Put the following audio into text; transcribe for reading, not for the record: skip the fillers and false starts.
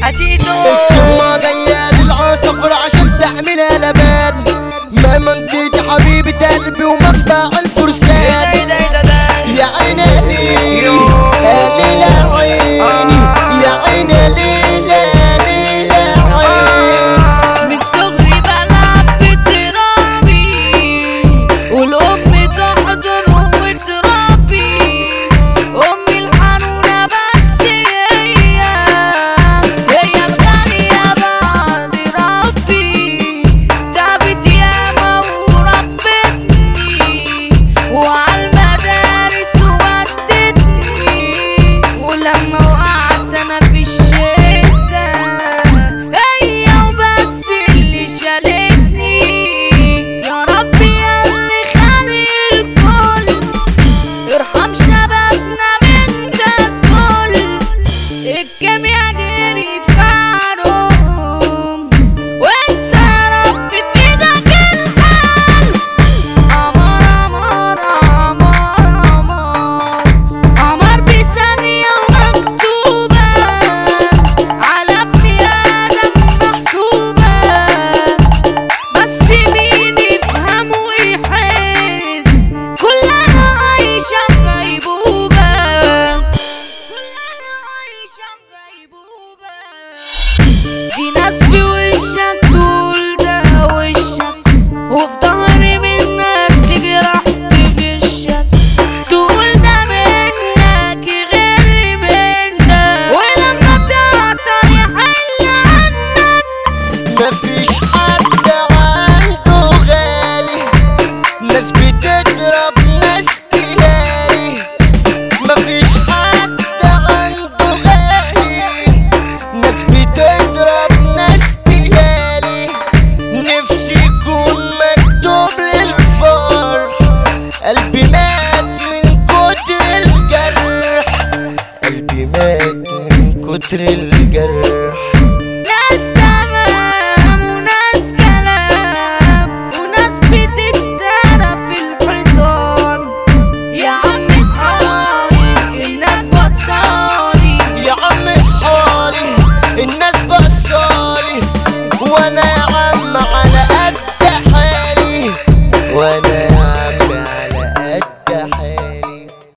اتيتو الكلمة جاية للعصفر عشان تعملها لبان. ما منطقة حبيبة قلبي ومنبع الفرسان. ايه ده يا عيني ليلي ليلة عيني يا عيني ليلة ليلة عيني. من صغري بلعب بترابي والأم تحضر وتربي. أمي الحنونة بس هي الغالية بعد ربي. تعبت ياما وربتني وعالمدارس ودتني. ولما وقعت أنا في الشتا هي وبس اللي شالتني. يا ربي يا اللي خالق الكل ارحم شبابنا من ده الظلم. الجميع جريت في عروم وانت يا رب في ايدك الحل. قمر قمر بثانية ومكتوبة على ابن آدم محسوبة. بس مين يفهم ويحس كلنا عايشة في غيبوبة. كلنا عايشة في غيبوبة. دي ناس في وشك